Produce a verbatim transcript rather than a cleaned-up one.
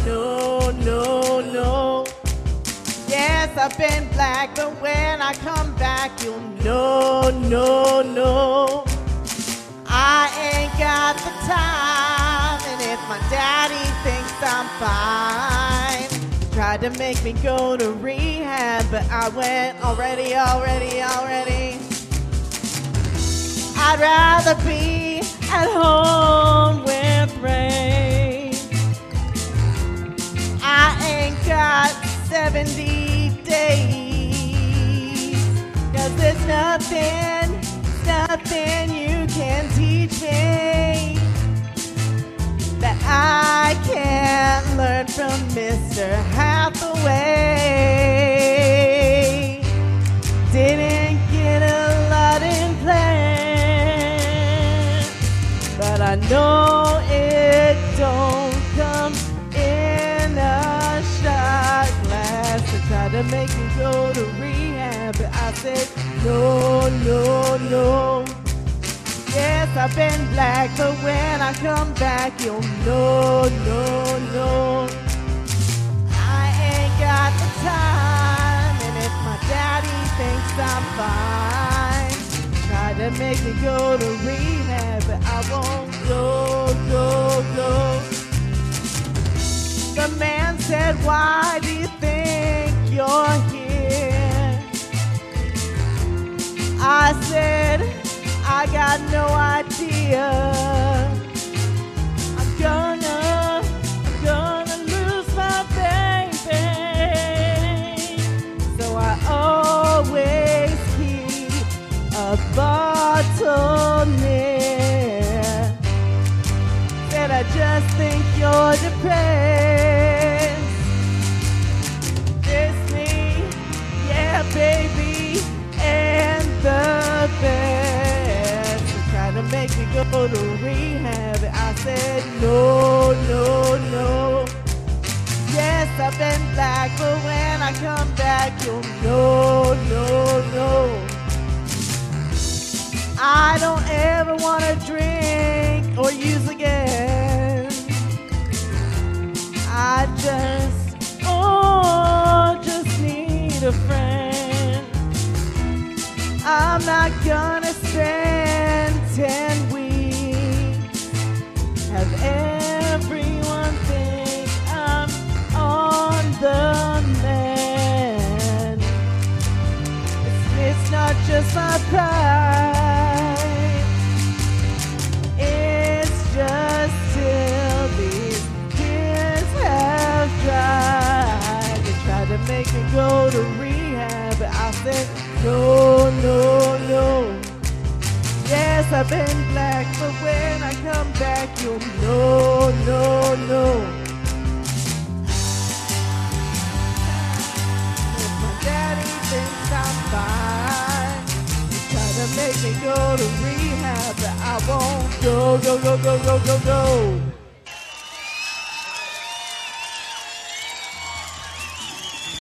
no, no, no. Yes, I've been black, but when I come back, you'll know, no, no. I ain't got the time, and if my daddy thinks I'm fine, tried to make me go to rehab, but I went already, already, already. I'd rather be at home with rain. I ain't got seventy days, 'cause there's nothing, nothing you can teach me that I can't learn from Mister Hathaway. Didn't get a lot in plan, but I know it don't come in a shot glass. They tried to make me go to rehab, but I said no, no, no. Yes, I've been black, but when I come back, you'll know, no, no. I ain't got the time, and if my daddy thinks I'm fine, try to make me go to rehab, but I won't go, go, go. The man said, why do you think you're here? I said, I got no idea. I'm gonna, I'm gonna lose my baby. So I always keep a bottle near. Said I just think you're depressed. It's me, yeah baby, and the best. They tried to make me go to rehab, I said no, no, no. Yes, I've been black, but when I come back, you'll know, no, no. I don't ever want to drink or use again. I just, oh, just need a friend. I'm not gonna spend ten weeks, have everyone think I'm on the mend. It's, it's not just my pride, it's just till these tears have dried. They tried to make me go to rehab, but I said no, no, no. Yes, I've been black, but when I come back, you'll know, no, no. If my daddy thinks I'm fine, he try to make me go to rehab, but I won't go, go, go, go, go, go, go.